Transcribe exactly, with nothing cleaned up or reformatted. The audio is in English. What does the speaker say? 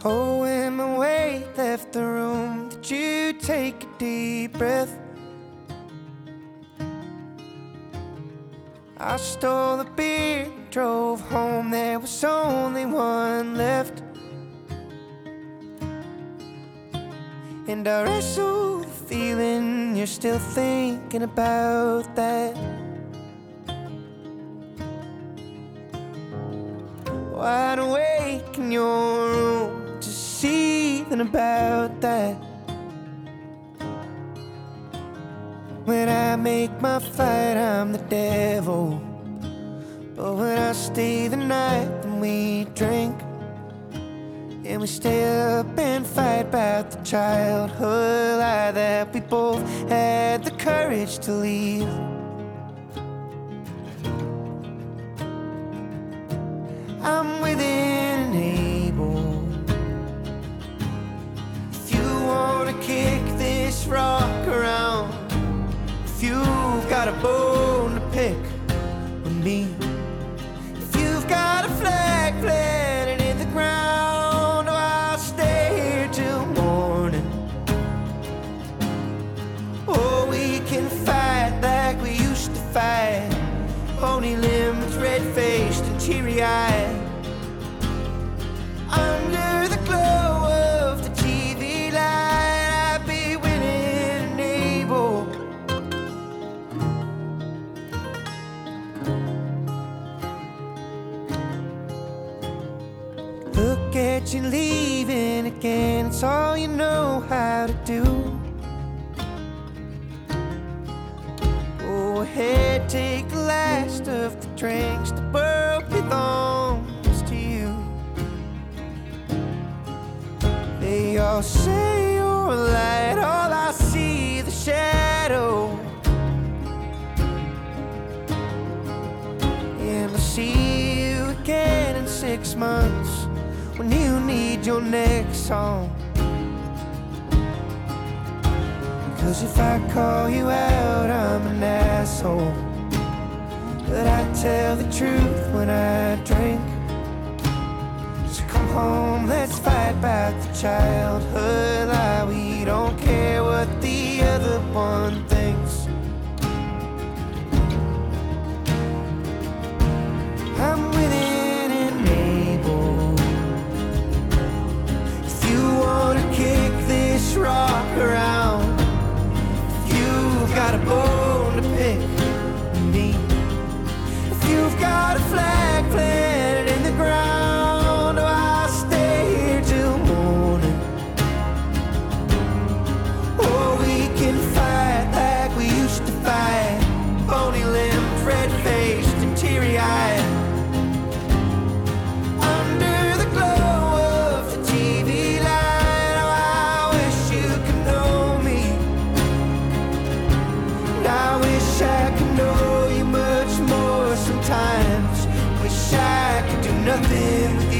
Oh, when my weight left the room, did you take a deep breath? I stole a beer, drove home, there was only one left. And I wrestle the feeling you're still thinking about that. Wide awake in your room, just seething about that. When I make my fight, I'm the devil. But when I stay the night, then we drink. And we stay up and fight about the childhood lie that we both had the courage to leave. I'm within and able. If you wanna kick this rock around, if you've got a bone to pick with me, if you've got a flag planted in the ground, oh, I'll stay here till morning. Oh, we can fight like we used to fight, pony limbs, red-faced and teary-eyed, under the glow of the T V light. I'd be willing and able. Look at you leaving again, it's all you know how to do. Go ahead, take the last of the drinks, the world belongs to you. They all say you're a light, all I see the shadow. And I'll see you again in six months when you need your next song. Cause if I call you out, I'm an asshole. But I tell the truth when I drink. So come home, let's fight about the childhood lie. We don't care what the other one thinks. I'm within and able. If you wanna kick this rock around, if you've got a bone to pick with me, if you've got a flag planted in the ground, oh, I'll stay here till morning. Oh, we can fight like we used to fight, pony limbs, red-faced and teary-eyed, under the glow of the T V light. Oh, I wish you could know me, and I wish I could know you much more sometimes. Wish I could do nothing with